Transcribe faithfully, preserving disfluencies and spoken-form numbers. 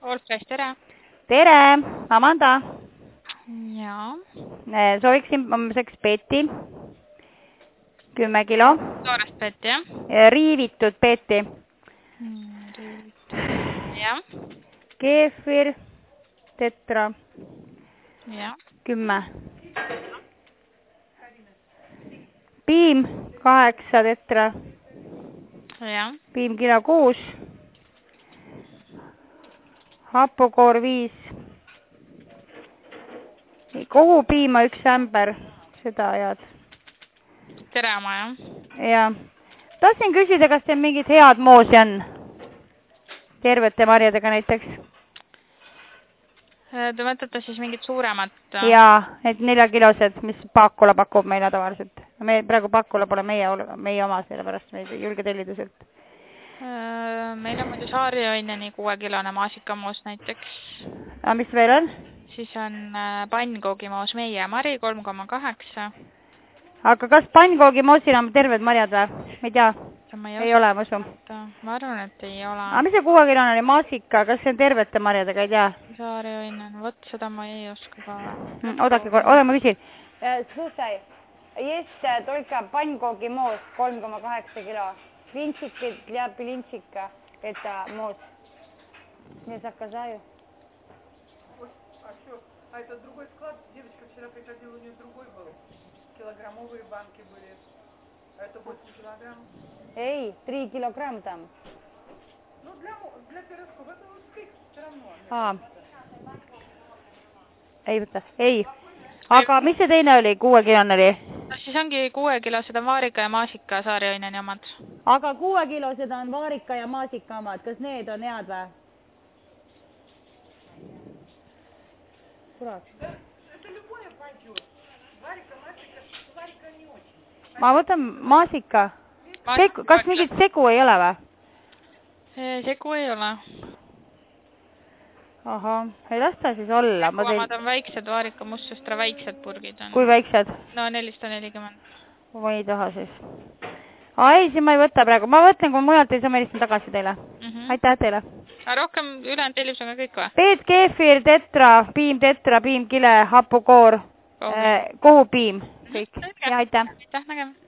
Olfrecht, tere! Tere, Amanda! Jaa. Sooviksin homseks peeti. kümme kilo. Toorest peeti, jah? Riivitud peeti. Riivitud. Jah. Keefir, tetra. Jah. kümme. Piim, kaheksa tetra. Jah. Piim kilo kuus. Hapukoor viis. Kohupiima üks ämber, seda ajad. Tere oma, jah? Ja. Tahtsin küsida, kas teil mingid head moosi on? Tervete marjadega näiteks. Te mõtlete siis mingid suuremad? Jaa, need neljakilosed, mis Pakula pakub meile tavaliselt. Me praegu Pakula pole meie, meie oma, selle pärast me ei julge tellida sealt. Meil on muidu saariõineni kuuekilone maasikamoos näiteks. A mis veel on? Siis on pannkoogimoos meie mari kolm koma kaheksa. Aga kas pannkoogimoosil on terved marjad või? Ma ei tea. Ei, ei ole, ma usun. Ma arvan, et ei ole. A mis see kuuekilone oli maasika? Kas see on tervete marjadega? Ei tea. Saariõinen. Võt, seda ma ei oska ka. Odake, oda ma küsin. Слушай, есть только панькоги-моос kolm koma kaheksa kilo. Блинчики для блинчика. Это моос. Не заказаю. А что? А это другой склад? Девочка вчера приходила, у нее другой был. Килограммовые банки были. А это восемь килограмм. Эй, три килограмма там. Ну, для, для пирожков это успех все равно. Aa. Ei võta. Ei. Aga mis see teine oli? Kuuekilone oli? Siis ongi kuuekilosed on vaarika ja maasika saariõineni omad. Aga kuuekilosed on vaarika ja maasika omad. Kas need on head või? Kurat. Ma võtan maasika. Segu, kas mingit segu ei ole või? Segu ei ole. Aha, ei lasta siis olla. Segu omad on väiksed, vaarika mustsõstra väiksed purgid on. Kui väiksed? No nelisada nelikümmend. Ma ei taha siis. Aa, ei, siin ma ei võta praegu. Ma võtlen, kui mujalt ei saa, ma helistan tagasi teile. Aitäh teile. Rohkem ülejäänud tellimus on ka kõik või? Peet, keefir, tetra, piim, tetra, piim, kile, hapukoor, kohupiim. Kõik. Ja aitäh. Aitäh, nägema.